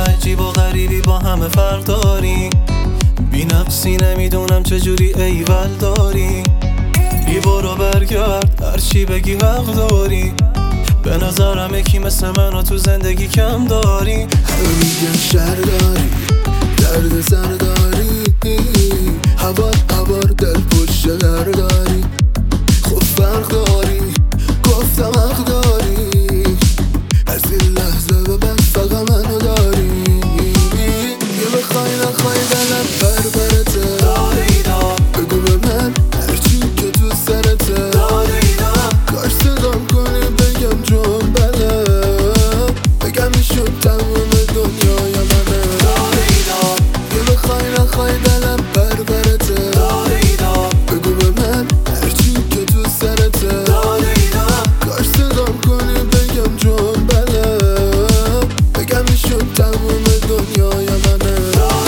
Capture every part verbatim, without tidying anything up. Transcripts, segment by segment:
عجیب و غریبی با همه فرق داری، بی نفسی نمیدونم چجوری ایول داری. بی برو برگرد هرچی بگی حق داری، به نظرم یکی مثل منو تو زندگی کم داری. همه میگن شهر داری، درد سر داری، هوار هوار دل پشت در داری. خب فرق داری، گفتم حق داری، از این لحظه به بعد فقط منو داری. یه بخوای نخوای دلم پر برته، بگو به من هرچی که تو سرته. کاش صدام کنی بگم جون بله، بگم میشون تموم دنیای منه. یه بخوای نخوای دلم پر برته، بگو به من هرچی که تو سرته. کاش صدام کنی بگم جون بله، بگم میشون تموم دنیای منه.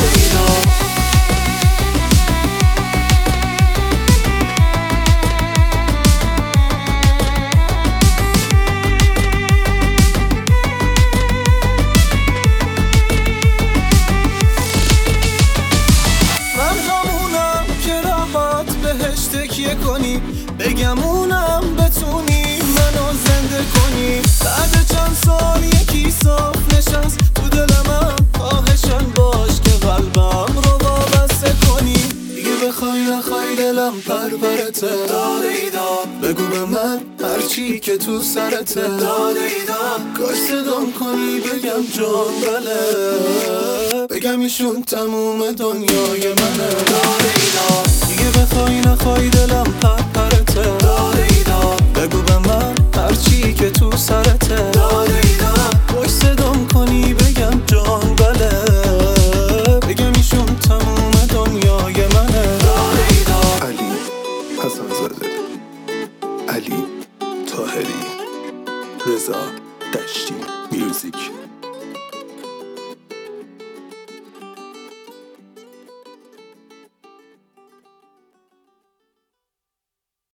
تکیه کنی بگم اونم بتونی منو زنده کنی. بعد چند سال یکی صاف نشست تو دل من، خواهشن باش که قلبم رو وابسته کنی. دیگه بخوای نخوای دلم پر پرته، بگو به من هرچی که تو سرته. کاش صدام کنی بگم جان بله، بگم ایشون تموم دنیای منه. دیگه بخوای نخوای دلم پر پرته، بگو به من هرچی که تو سرته. کاش صدام کنی بگم جان بله، بگم ایشون تموم دنیای منه. علی حسن زاده، علی طاهری، رضا دشتی میوزیک.